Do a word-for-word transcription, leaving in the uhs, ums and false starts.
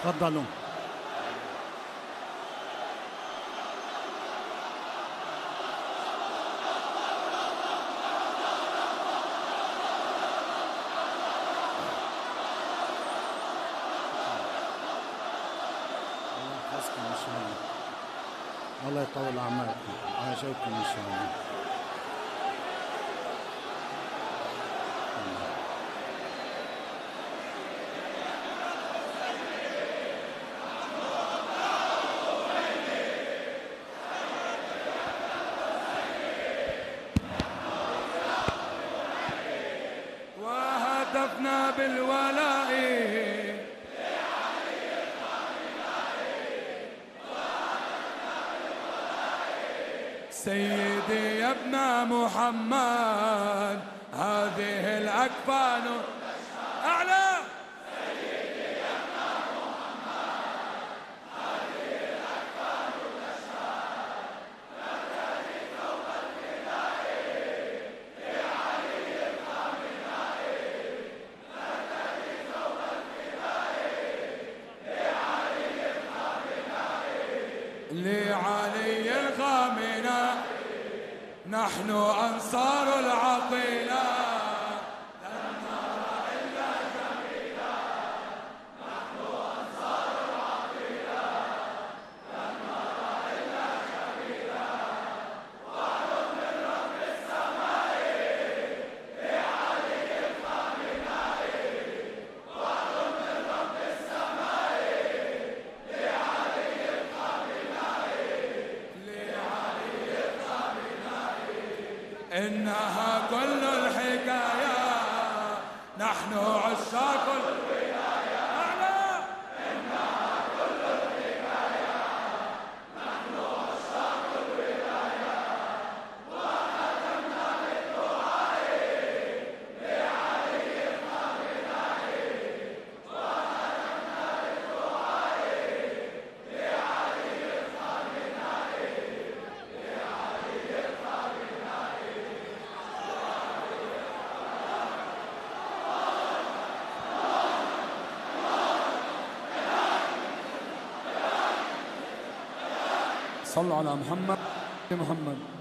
تفضلوا. الله يحفظكم ان شاء الله. الله يطول اعماركم. عاشوكم ان شاء الله. وهتفنا بالولاء سيدي يا ابن محمد، هذه الأكفان أعلى. سيدي يا ابن محمد، هذه الأكفان تشهد لك ثوب الفداء لعلي الخامناء، لك ثوب الفداء لعلي الخامناء، لعلي الخامناء. نحن أنصار العقيلة لن نرى إلا جميلا، نحن أنصار العقيلة لن نرى إلا جميلا، وعد من رب السماء لعلي الخامناء، وعد من رب السماء لعلي الخامناء، لعلي الخامناء. إنها كل الحكاية نحن عشاق الولاية أعلى. إنها كل الحكاية نحن عشاق الولاية، وختمنا بالدعاء لعلي الخامناء، وختمنا بالدعاء لعلي الخامناء، لعلي الخامناء. صلوا على محمد محمد.